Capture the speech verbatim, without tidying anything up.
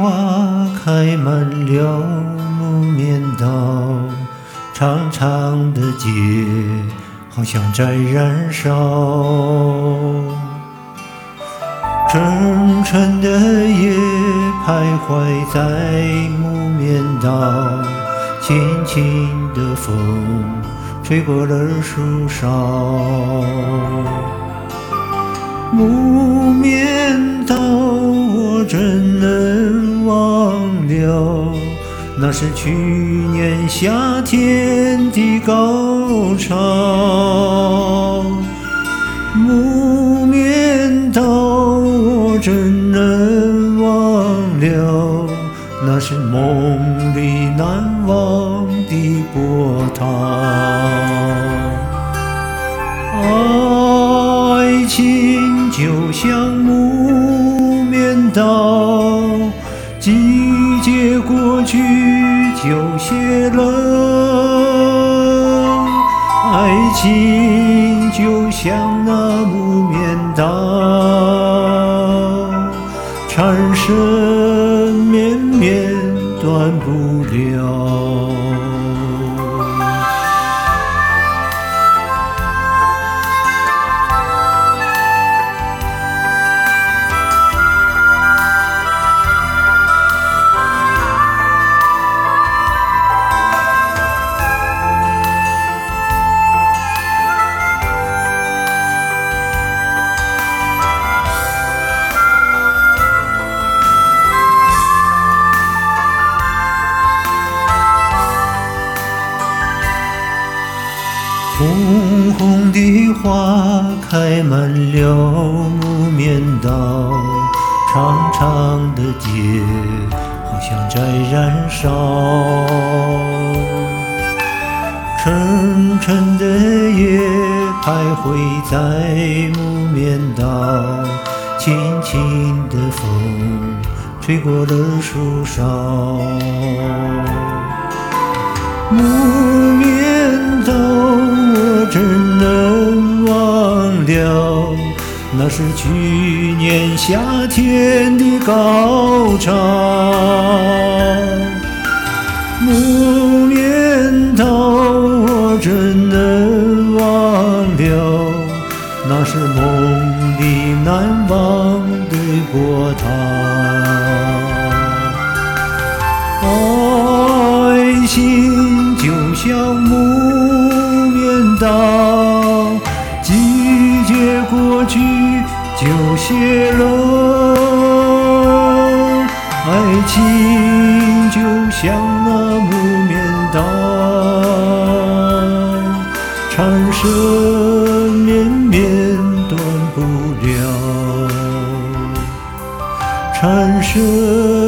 花开满了木棉道，长长的街好像在燃烧。沉沉的夜徘徊在木棉道，轻轻的风吹过了树梢。木棉道，我怎能忘了？那是去年夏天的高潮。木棉道，我怎能忘了？那是梦里难忘的波涛。爱情就像木棉道，季节过去就谢了。爱情就像那木棉道，缠绳绵绵断不了。红红的花开满了木棉道，长长的街好像在燃烧。沉沉的夜徘徊在木棉道，轻轻的风吹过了树梢。木棉道，我怎能忘了？那是去年夏天的高潮。木棉道，我怎能忘了？那是梦里难忘的波涛。爱情就像木棉道，季节过去就谢了。爱情就像那木棉道，缠绳绵绵断不了，缠绳